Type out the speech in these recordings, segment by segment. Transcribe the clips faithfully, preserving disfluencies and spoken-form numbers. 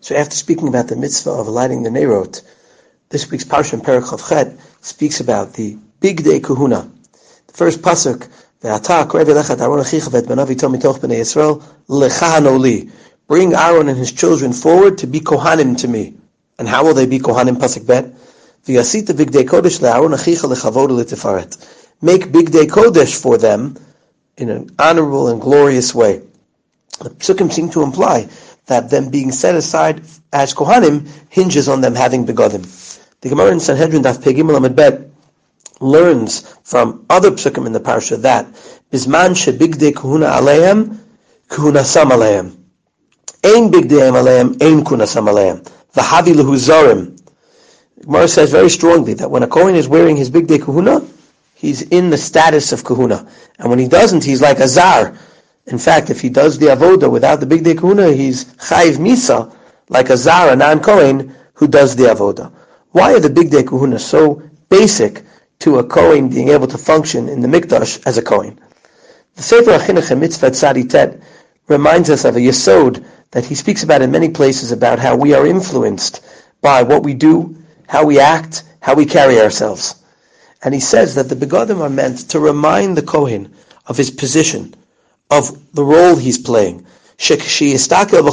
So after speaking about the mitzvah of lighting the Neirot, this week's Parsha in Perek Chav Chet speaks about the big day kahuna. The first pasuk, Ve'ata akrev elecha Aaron achicha ve'et banav ito mitoch bnei Yisrael lechano li. Bring Aaron and his children forward to be kohanim to me. And how will they be kohanim? Pasuk bet. V'yasita big day kodesh le'Aaron achicha lechavod u'letifaret. Make big day kodesh for them in an honorable and glorious way. The psukim seem to imply that them being set aside as kohanim hinges on them having begodim. The Gemara in Sanhedrin Daf Pei Gimel Amud Bet learns from other psukim in the parsha that bisman shebigdei kahuna aleim kahunasam aleim ein bigdeim aleim ein kunasam aleim v'havi lehuzarim. The Gemara says very strongly that when a kohen is wearing his bigdei kahuna, he's in the status of kahuna, and when he doesn't, he's like a zar. In fact, if he does the avoda without the bigdei kahuna, he's chayiv misa, like a zar, a non-kohen who does the avoda. Why are the bigdei kahuna so basic to a kohen being able to function in the mikdash as a kohen? The Sefer HaChinuch Mitzvah Tzadi Tet reminds us of a yesod that he speaks about in many places about how we are influenced by what we do, how we act, how we carry ourselves. And he says that the begodim are meant to remind the kohen of his position, of the role he's playing. Any aspect of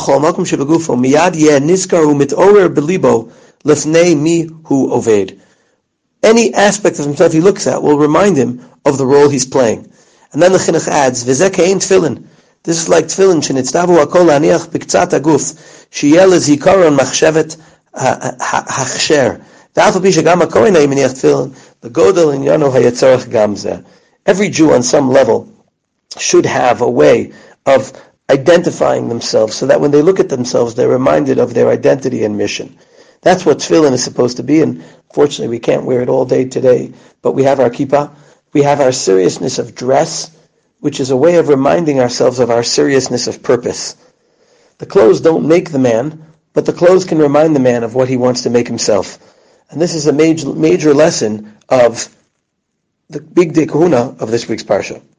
himself he looks at will remind him of the role he's playing. And then the chinuch adds, "V'zeh tefillin." This is like tefillin. Shenitztavu hakol laniach b'ktzat haguf, sheyeh lezikaron machshevet hachsher. V'af al pi shegam hakohen ha'imeniach tefillin, v'godel inyano hayatzorach gam zeh. Every Jew on some level should have a way of identifying themselves so that when they look at themselves, they're reminded of their identity and mission. That's what tefillin is supposed to be, and fortunately we can't wear it all day today, but we have our kippah, we have our seriousness of dress, which is a way of reminding ourselves of our seriousness of purpose. The clothes don't make the man, but the clothes can remind the man of what he wants to make himself. And this is a major, major lesson of the big day kahuna of this week's parsha.